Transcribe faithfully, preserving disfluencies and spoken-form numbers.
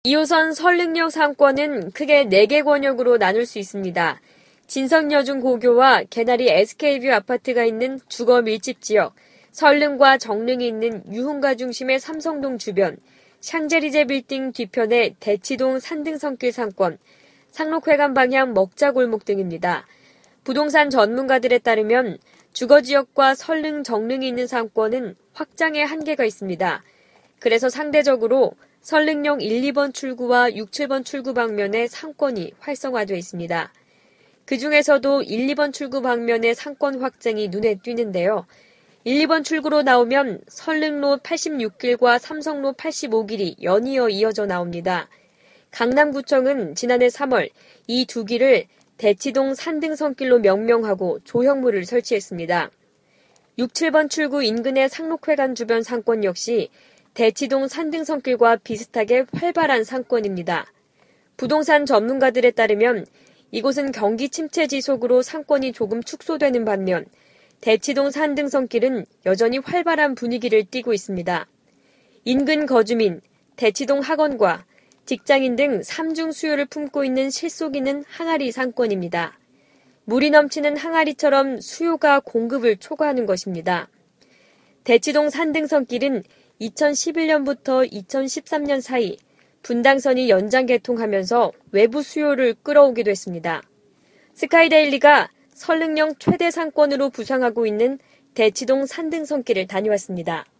이 호선 설릉역 상권은 크게 네 개 권역으로 나눌 수 있습니다. 진성여중고교와 개나리 에스케이뷰 아파트가 있는 주거 밀집 지역, 설릉과 정릉이 있는 유흥가 중심의 삼성동 주변, 샹제리제 빌딩 뒤편의 대치동 산등성길 상권, 상록회관 방향 먹자골목 등입니다. 부동산 전문가들에 따르면 주거지역과 설릉, 정릉이 있는 상권은 확장의 한계가 있습니다. 그래서 상대적으로 설릉역 일, 이 번 출구와 육, 칠 번 출구 방면의 상권이 활성화되어 있습니다. 그 중에서도 일, 이 번 출구 방면의 상권 확장이 눈에 띄는데요. 일, 이 번 출구로 나오면 설릉로 팔십육 길과 삼성로 팔십오 길이 연이어 이어져 나옵니다. 강남구청은 지난해 삼월 이 두 길을 대치동 산등성길로 명명하고 조형물을 설치했습니다. 육, 칠 번 출구 인근의 상록회관 주변 상권 역시 대치동 산등성길과 비슷하게 활발한 상권입니다. 부동산 전문가들에 따르면 이곳은 경기 침체 지속으로 상권이 조금 축소되는 반면 대치동 산등성길은 여전히 활발한 분위기를 띠고 있습니다. 인근 거주민, 대치동 학원과 직장인 등 삼중 수요를 품고 있는 실속있는 항아리 상권입니다. 물이 넘치는 항아리처럼 수요가 공급을 초과하는 것입니다. 대치동 산등성길은 이천십일 년부터 이천십삼 년 사이 분당선이 연장 개통하면서 외부 수요를 끌어오기도 했습니다. 스카이데일리가 설릉역 최대 상권으로 부상하고 있는 대치동 산등성길을 다녀왔습니다.